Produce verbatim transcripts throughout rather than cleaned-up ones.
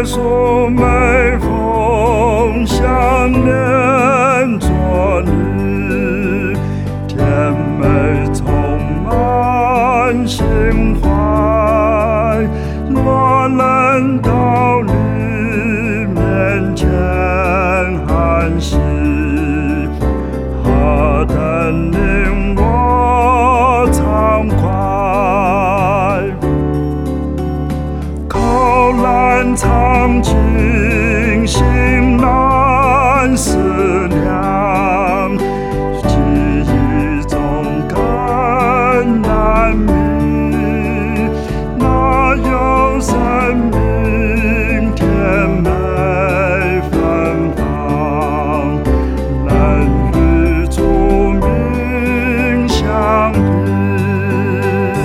稣每逢想念着你，甜美充满心怀。若能到你面前安息，何等令我畅快！口难尝尽，心难思量，记忆中更难觅。哪有生命甜美芬芳，能与主名相比？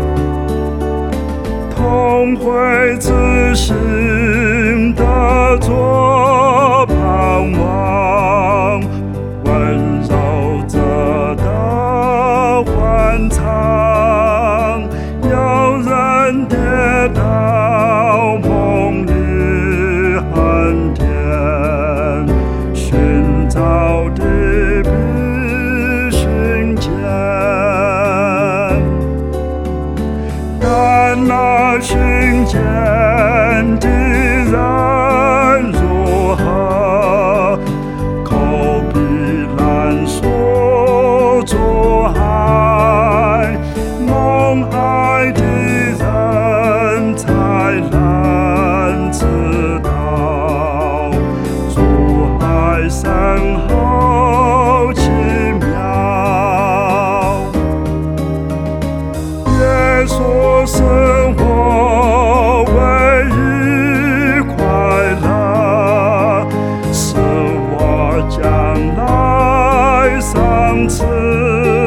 同会之心的作盼望，温柔着的欢唱。有人跌倒，梦里很甜，寻找的比寻见。但那寻见的人如何？口必难说出爱，梦爱的人才能知道，主爱深厚奇妙。耶稣是我唯一快乐，是我将来赏赐。